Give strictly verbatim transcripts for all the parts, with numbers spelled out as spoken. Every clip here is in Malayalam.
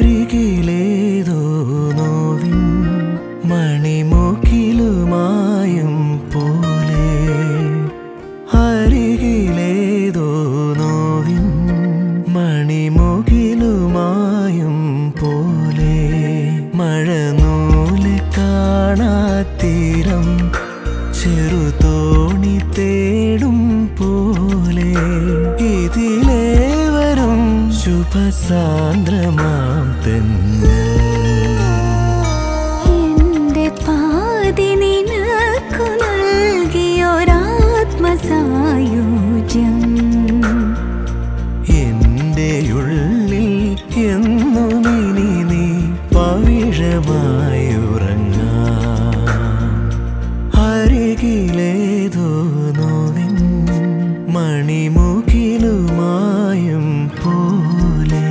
അരികിലേതോ നോവിൻ മണിമുകിലുമായും പോലെ അരികിലേതോ നോവിൻ മണിമുകിലുമായും പോലെ മഴനൂല് കാണാത്തീരം ചെറുതോണി തേടും പോലെ ഇതിലേ വരും ശുഭസാന്ദ്രമാം തെന്നൽ എന്റെ പാതി നിനക്കു നൽകിയൊരാത്മസായുജ്യം എന്റെ ഉള്ളിൽ എന്നും ഇനി നീ പവിഴമായുറങ്ങാം അരികിലേതോ നോവിൻ മണിമുകിലുമായും പോലെ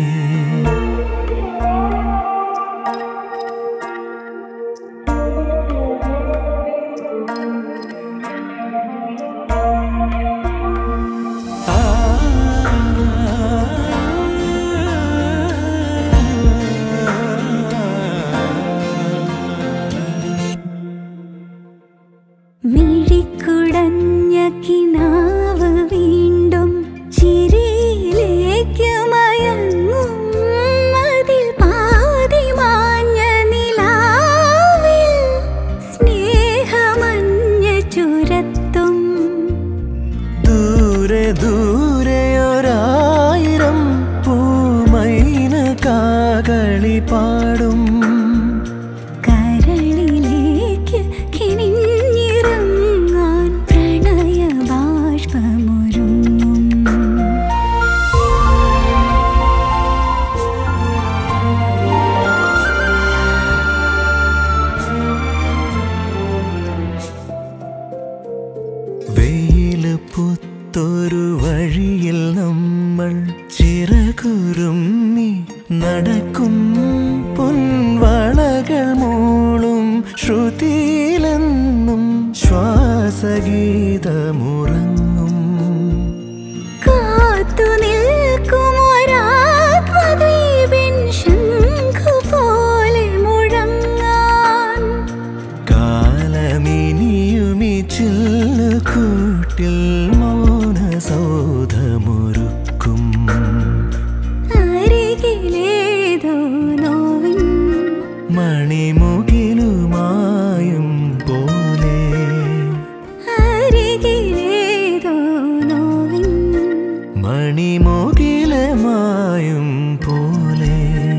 മിഴിക്കുടഞ്ഞ കിനാവ് വീണ്ടും ചിരിയിലേക്ക് മയങ്ങും അതിൽ പാതി മാഞ്ഞ നിലാവിൽ സ്നേഹമഞ്ഞ ചുരത്തും ദൂരെ ദൂരെ ഒരായിരം പൂമൈന കാകളി പാടും കരളിലേക്ക് കിനിഞ്ഞിറങ്ങാൻ പ്രണയ ബാഷ്പമൊരുങ്ങും വെയില് പുത്തൊരു വഴിയിൽ നമ്മൾ ചിറകുരുമ്മി നടക്കും പൊൻവളകൾ മൂളും ശ്രുതിയിലെന്നും ശ്വാസഗീതമുറങ്ങും കാത്തു നിൽക്കും ഒരാത്മദ്വീപിൻ ശംഖു പോലെ മുഴങ്ങാൻ കാലമിനിയുമി ചില്ലുകൂട്ടിൽ മൗനസൗധമൊരുക്കും അരികിലേതോ നോവിൻ മണിമുകിലുമായും പോലെ അരികിലേതോ നോവിൻ മണിമുകിലുമായും പോലെ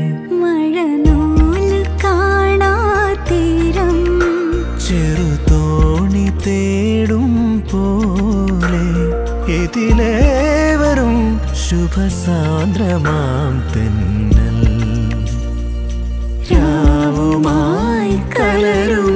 മഴനൂല് കാണാത്തീരം ചെറുതോണി തേടും പോലെ ഇതിലേ വരും ശുഭസാന്ദ്രമാം തെന്നൽ രാവുമായി കലരും